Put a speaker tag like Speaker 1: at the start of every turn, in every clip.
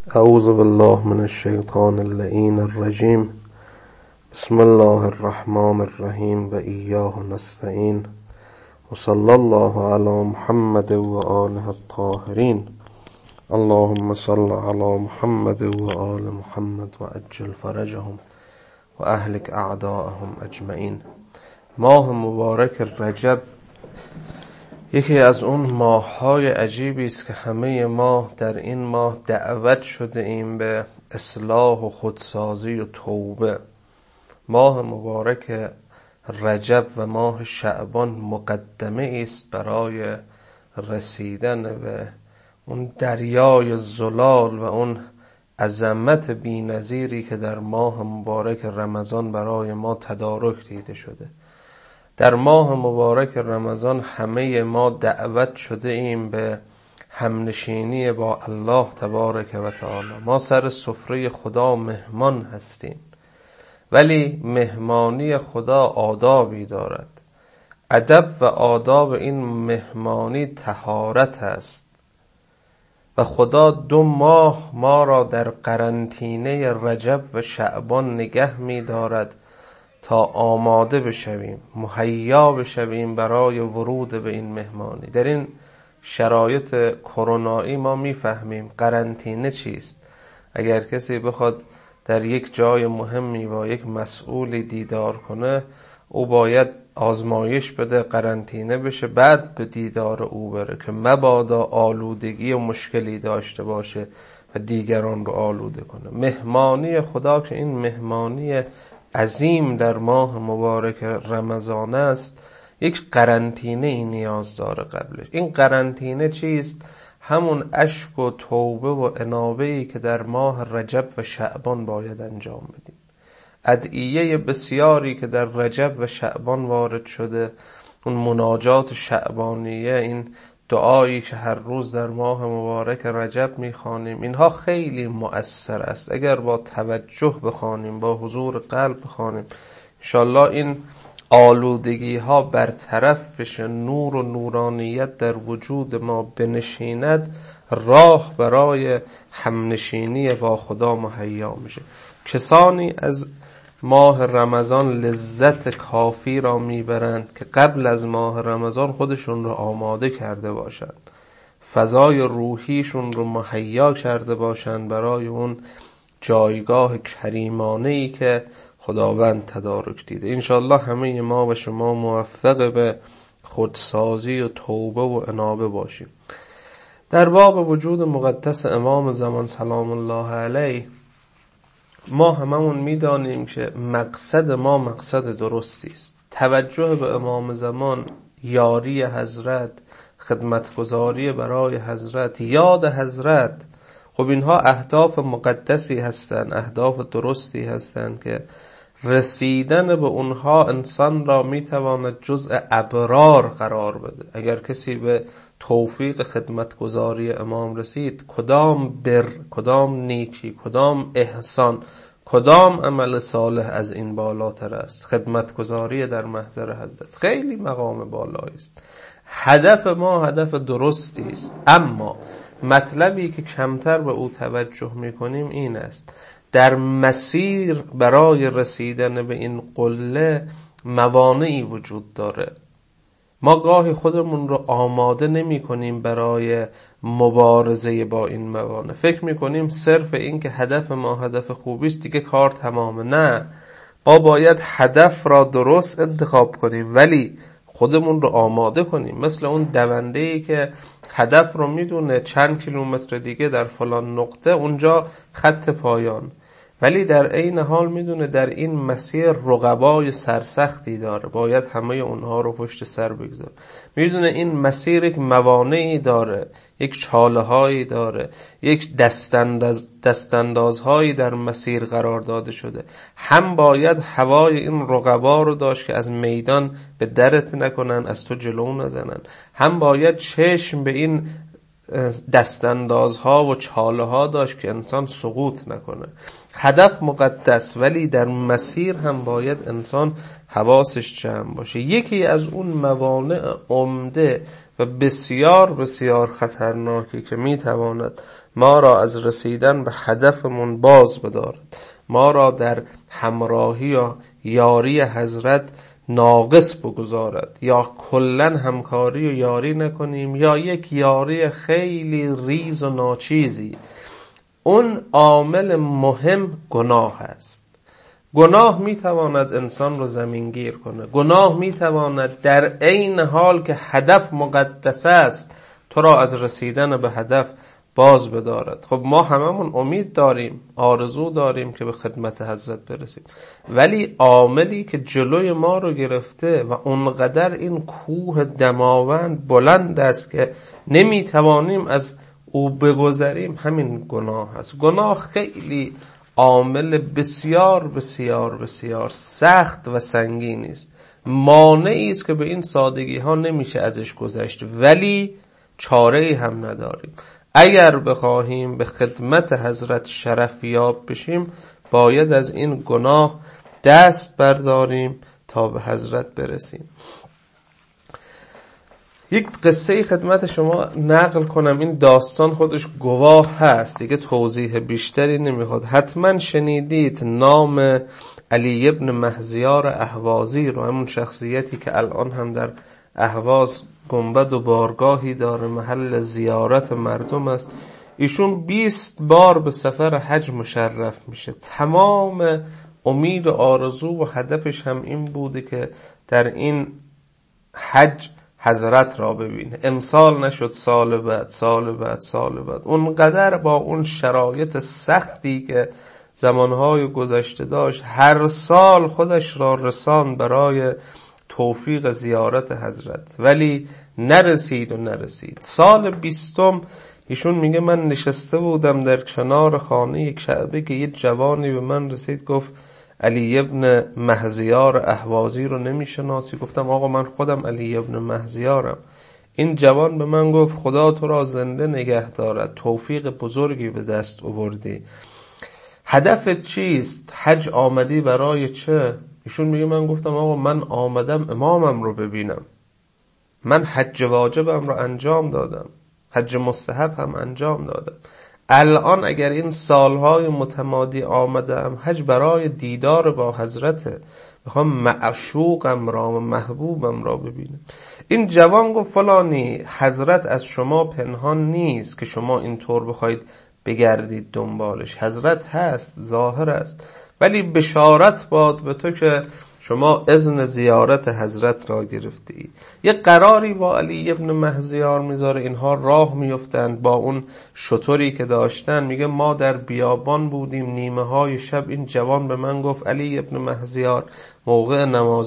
Speaker 1: اعوذ بالله من الشیطان اللعین الرجیم. بسم الله الرحمن الرحیم و ایاه نستعین و صلی الله علی محمد و آله الطاهرین. اللهم صل علی محمد و آل محمد و عجل فرجهم و اهلک اعداءهم اجمعین. ماه مبارک رجب یکی از اون ماه‌های عجیبی است که همه ما در این ماه دعوت شده ایم به اصلاح و خودسازی و توبه. ماه مبارک رجب و ماه شعبان مقدمه است برای رسیدن به اون دریای زلال و اون عظمت بی‌نظیری که در ماه مبارک رمضان برای ما تدارک دیده شده. در ماه مبارک رمضان همه ما دعوت شده ایم به همنشینی با الله تبارک و تعالی. ما سر سفره خدا مهمان هستیم، ولی مهمانی خدا آدابی دارد. ادب و آداب این مهمانی طهارت است و خدا 2 ماه ما را در قرنطینه رجب و شعبان نگه می دارد تا آماده بشویم، مهیا بشویم برای ورود به این مهمانی. در این شرایط کرونایی ما میفهمیم قرنطینه چیست. اگر کسی بخواد در یک جای مهمی با یک مسئولی دیدار کنه، او باید آزمایش بده، قرنطینه بشه، بعد به دیدار او بره که مبادا آلودگی و مشکلی داشته باشه و دیگران رو آلوده کنه. مهمانی خدا که این مهمانی عظیم در ماه مبارک رمضان است، یک قرنطینه ای نیاز داره قبلش. این قرنطینه چیست؟ همون اشک و توبه و انابه ای که در ماه رجب و شعبان باید انجام بدیم. ادعیه بسیاری که در رجب و شعبان وارد شده، اون مناجات شعبانیه، این دعایی که هر روز در ماه مبارک رجب میخوانیم، اینها خیلی مؤثر است. اگر با توجه بخوانیم، با حضور قلب بخوانیم، انشالله این آلودگی ها برطرف بشه، نور و نورانیت در وجود ما بنشیند، راه برای همنشینی با خدا مهیا میشه. کسانی از ماه رمضان لذت کافی را میبرند که قبل از ماه رمضان خودشون رو آماده کرده باشند، فضای روحیشون رو مهیا کرده باشند برای اون جایگاه کریمانه‌ای که خداوند تدارک دیده. انشالله همه ما و شما موفق به خودسازی و توبه و انابه باشیم. در باب وجود مقدس امام زمان سلام الله علیه، ما هممون میدانیم که مقصد ما مقصد درستی است. توجه به امام زمان، یاری حضرت، خدمتگزاری برای حضرت، یاد حضرت، خب اینها اهداف مقدسی هستند، اهداف درستی هستند که رسیدن به اونها انسان را میتواند جزء ابرار قرار بده. اگر کسی به توفیق خدمتگزاری امام رسید، کدام بر، کدام نیکی، کدام احسان، کدام عمل صالح از این بالاتر است؟ خدمتگزاری در محضر حضرت خیلی مقام بالایی است. هدف ما هدف درستی است، اما مطلبی که کمتر به او توجه میکنیم این است: در مسیر برای رسیدن به این قله موانعی وجود داره. ما گاهی خودمون رو آماده نمی کنیم برای مبارزه با این موانع. فکر می کنیم صرف این که هدف ما هدف خوبی است دیگه کار تمامه. نه، ما باید هدف را درست انتخاب کنیم ولی خودمون رو آماده کنیم. مثل اون دونده‌ای که هدف رو میدونه چند کیلومتر دیگه در فلان نقطه اونجا خط پایان، ولی در عین حال میدونه در این مسیر رقبای سرسختی داره، باید همه اونها رو پشت سر بگذاره. میدونه این مسیر یک موانعی داره، یک چاله هایی داره، یک دستاندازهایی در مسیر قرار داده شده. هم باید هوای این رقبا رو داشت که از میدان به درت نکنن، از تو جلو نزنن، هم باید چشم به این دستاندازها و چاله ها داشت که انسان سقوط نکنه. هدف مقدس، ولی در مسیر هم باید انسان حواسش جمع باشه. یکی از اون موانع عمده و بسیار بسیار خطرناکی که میتواند ما را از رسیدن به هدفمون باز بدارد، ما را در همراهی یا یاری حضرت ناقص بگذارد، یا کلن همکاری و یاری نکنیم یا یک یاری خیلی ریز و ناچیزی. اون عامل مهم گناه است. گناه میتواند انسان رو زمینگیر کنه، گناه میتواند در عین حال که هدف مقدس است تو را از رسیدن به هدف باز بدارد. خب ما هممون امید داریم، آرزو داریم که به خدمت حضرت برسیم، ولی عاملی که جلوی ما رو گرفته و اونقدر این کوه دماوند بلند است که نمیتوانیم از او بگذریم، همین گناه است. گناه خیلی عامل بسیار بسیار بسیار سخت و سنگینی است، مانعی است که به این سادگی ها نمیشه ازش گذشت، ولی چاره‌ای هم نداریم. اگر بخواهیم به خدمت حضرت شرفیاب بشیم باید از این گناه دست برداریم تا به حضرت برسیم. یک قصه خدمت شما نقل کنم، این داستان خودش گواه هست، دیگه توضیح بیشتری نمیخواد. حتما شنیدید نام علی ابن مهزیار اهوازی رو، همون شخصیتی که الان هم در اهواز گنبد و بارگاهی داره، محل زیارت مردم است. ایشون 20 بار به سفر حج مشرف میشه. تمام امید و آرزو و هدفش هم این بوده که در این حج حضرت را ببینه. امسال نشد، سال بعد، سال بعد، سال بعد. اونقدر با اون شرایط سختی که زمانهای گذشته داشت، هر سال خودش را رسان برای توفیق زیارت حضرت، ولی نرسید. سال 20 ایشون میگه من نشسته بودم در کنار خانه کعبه که یه جوانی به من رسید، گفت علی ابن مهزیار اهوازی رو نمیشناسی؟ گفتم آقا من خودم علی ابن مهزیارم. این جوان به من گفت خدا تو را زنده نگه دارد، توفیق بزرگی به دست آوردی. هدفت چیست؟ حج آمدی برای چه؟ ایشون میگه من گفتم آقا من آمدم امامم رو ببینم، من حج واجبم رو انجام دادم، حج مستحب هم انجام دادم. الان اگر این سالهای متمادی آمدم حج برای دیدار با حضرته، میخوام معشوقم را و محبوبم را ببینم. این جوان گفت فلانی، حضرت از شما پنهان نیست که شما اینطور بخواید بگردید دنبالش. حضرت هست، ظاهر است، ولی بشارت باد به تو که شما اذن زیارت حضرت را گرفتی. یه قراری با علی ابن مهزیار میذاره، اینها راه میفتند با اون شتری که داشتن. میگه ما در بیابان بودیم نیمه های شب، این جوان به من گفت علی ابن مهزیار موقع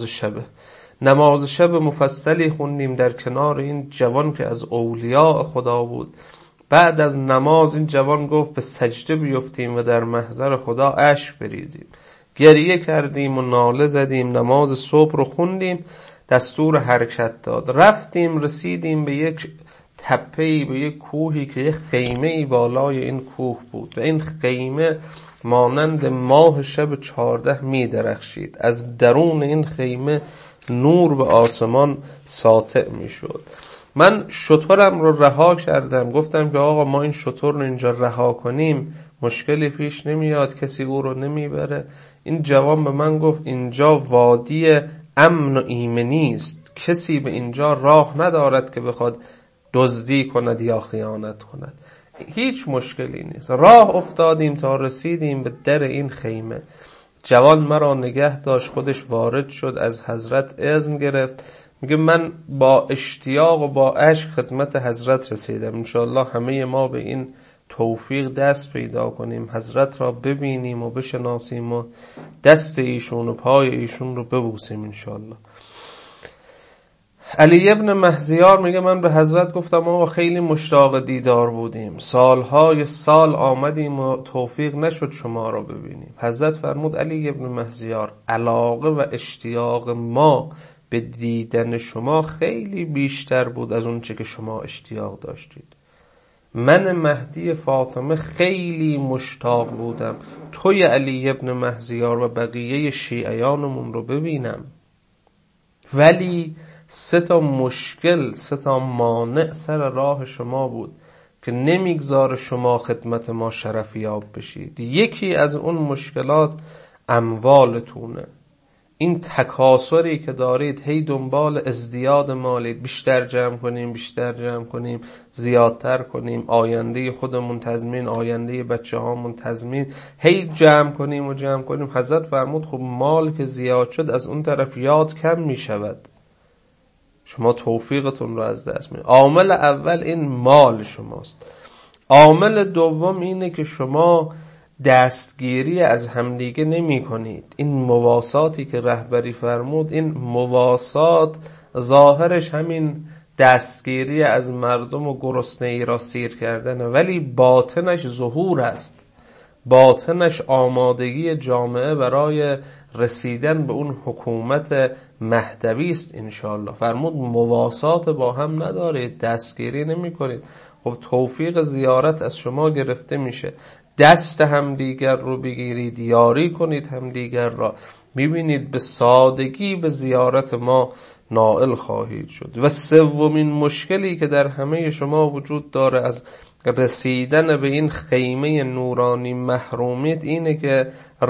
Speaker 1: نماز شب مفصلی خوندیم در کنار این جوان که از اولیاء خدا بود. بعد از نماز این جوان گفت به سجده بیفتیم و در محضر خدا اشک بریزیم. گریه کردیم و ناله زدیم، نماز صبح رو خوندیم، دستور حرکت داد. رفتیم رسیدیم به یک تپه‌ای، به یک کوهی که یک خیمه‌ای بالای این کوه بود و این خیمه مانند ماه شب 14 می درخشید. از درون این خیمه نور به آسمان ساطع می شد. من شترم رو رها کردم، گفتم که آقا ما این شتر رو اینجا رها کنیم مشکلی پیش نمیاد، کسی او رو نمیبره. این جوان به من گفت اینجا وادی امن و ایمنی است، کسی به اینجا راه ندارد که بخواد دزدی کند یا خیانت کند، هیچ مشکلی نیست. راه افتادیم تا رسیدیم به در این خیمه. جوان مرا نگه داشت، خودش وارد شد، از حضرت اذن گرفت. میگه من با اشتیاق و با عشق خدمت حضرت رسیدم. انشاءالله همه ما به این توفیق دست پیدا کنیم، حضرت را ببینیم و بشناسیم و دست ایشون و پای ایشون رو ببوسیم انشاءالله. علی ابن مهزیار میگه من به حضرت گفتم آقا خیلی مشتاق دیدار بودیم، سالهای سال آمدیم و توفیق نشد شما را ببینیم. حضرت فرمود علی ابن مهزیار علاقه و اشتیاق ما به دیدن شما خیلی بیشتر بود از اون چه که شما اشتیاق داشتید. من مهدی فاطمه خیلی مشتاق بودم توی علی ابن مهزیار و بقیه شیعیانمون رو ببینم، ولی 3 مشکل، 3 مانع سر راه شما بود. که نمیگذاره شما خدمت ما شرفیاب بشید. یکی از اون مشکلات اموالتونه. این تکاسری که دارید، هی دنبال ازدیاد مالید، بیشتر جمع کنیم، زیادتر کنیم، آینده خودمون تضمین، آینده بچه هامون تضمین، هی جمع کنیم. حضرت فرمود خب مال که زیاد شد از اون طرف یاد کم می شود، شما توفیقتون رو از دست میدید. عامل اول این مال شماست. عامل دوم اینه که شما دستگیری از همدیگه نمی کنید. این مواساتی که رهبری فرمود، این مواسات ظاهرش همین دستگیری از مردم و گرسنه‌ای را سیر کردنه، ولی باطنش ظهور است. باطنش آمادگی جامعه برای رسیدن به اون حکومت مهدوی است انشاءالله. فرمود مواسات با هم ندارید، دستگیری نمی کنید. خب توفیق زیارت از شما گرفته میشه. دست همدیگر رو بگیرید، یاری کنید همدیگر را، میبینید به سادگی به زیارت ما نائل خواهید شد. و سومین مشکلی که در همه شما وجود داره از رسیدن به این خیمه نورانی محرومید، اینه که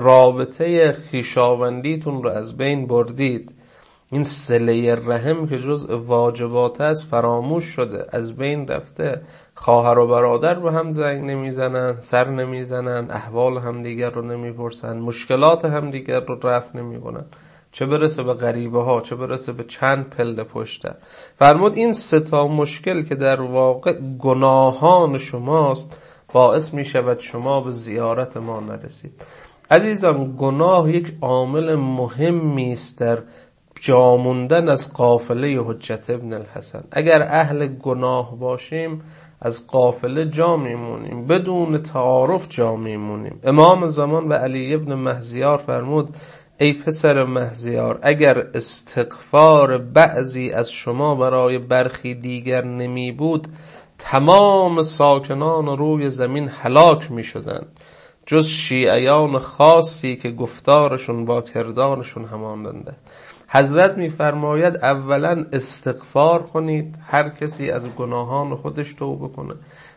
Speaker 1: رابطه خویشاوندیتون رو از بین بردید. این صله رحم که جزء واجبات است فراموش شده، از بین رفته. خواهر و برادر رو هم زنگ نمیزنن، سر نمیزنن، احوال همدیگر رو نمیپرسن، مشکلات همدیگر رو رفع نمیکنن، چه برسه به غریبه ها، چه برسه به چند پله پشتر. فرمود این سه تا مشکل که در واقع گناهان شماست باعث میشود شما به زیارت ما نرسید. عزیزان، گناه یک عامل مهمی است در جا موندن از قافله حجت ابن الحسن. اگر اهل گناه باشیم از قافله جا میمونیم، بدون تعارف جا میمونیم. امام زمان و علی ابن مهزیار فرمود ای پسر مهزیار، اگر استغفار بعضی از شما برای برخی دیگر نمی بود، تمام ساکنان روی زمین هلاک می شدن، جز شیعیان خاصی که گفتارشون با کردارشون همانند است. حضرت میفرماید اولا استغفار کنید، هر کسی از گناهان خودش توبه کنه.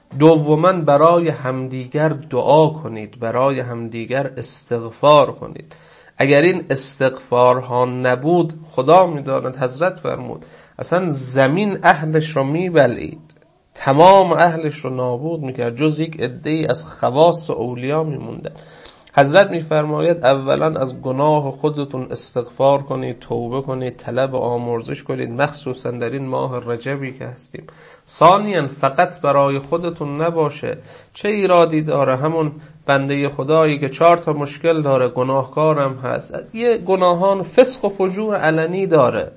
Speaker 1: دوما برای همدیگر دعا کنید، برای همدیگر استغفار کنید. اگر این استغفارها نبود، خدا میداند، حضرت فرمود اصلا زمین اهلش رو میبلعید، تمام اهلش رو نابود میکرد، جز یک عده‌ای از خواص اولیا میموندن. حضرت میفرماید اولا از گناه خودتون استغفار کنید، توبه کنید، طلب آمرزش کنید، مخصوصا در این ماه رجبی که هستیم. ثانیا فقط برای خودتون نباشه. چه ایرادی داره همون بنده خدایی که 4 تا مشکل داره، گناهکارم هست، یه گناهان فسق و فجور علنی داره،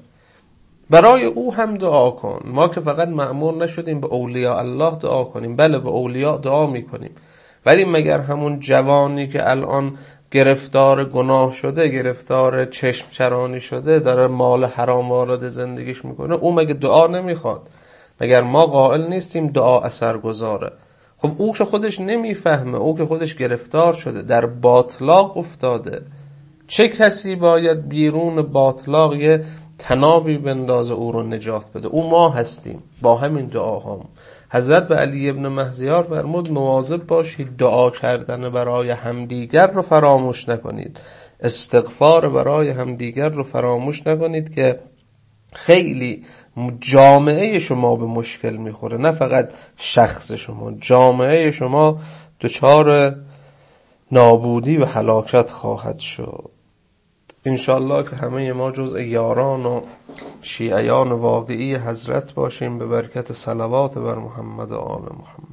Speaker 1: برای او هم دعا کن. ما که فقط مأمور نشدیم به اولیاء الله دعا کنیم، بله به اولیاء دعا میکنیم، ولی مگر همون جوانی که الان گرفتار گناه شده، گرفتار چشم چرانی شده، داره مال حرام وارد زندگیش میکنه، او مگه دعا نمیخواد؟ مگر ما قائل نیستیم دعا اثر گذاره؟ خب او که خودش نمیفهمه، او که خودش گرفتار شده، در باطلاق افتاده، چه کسی باید بیرون باطلاق یه تنابی بندازه او رو نجات بده؟ او ما هستیم با همین دعاهام. حضرت به علی ابن مهزیار فرمود مواظب باشید دعا کردن برای همدیگر رو فراموش نکنید، استغفار برای همدیگر رو فراموش نکنید که خیلی جامعه شما به مشکل میخوره، نه فقط شخص شما، جامعه شما دچار نابودی و هلاکت خواهد شد. انشاءالله که همه ما جزء یاران و شیعیان واقعی حضرت باشیم به برکت صلوات بر محمد و آل محمد.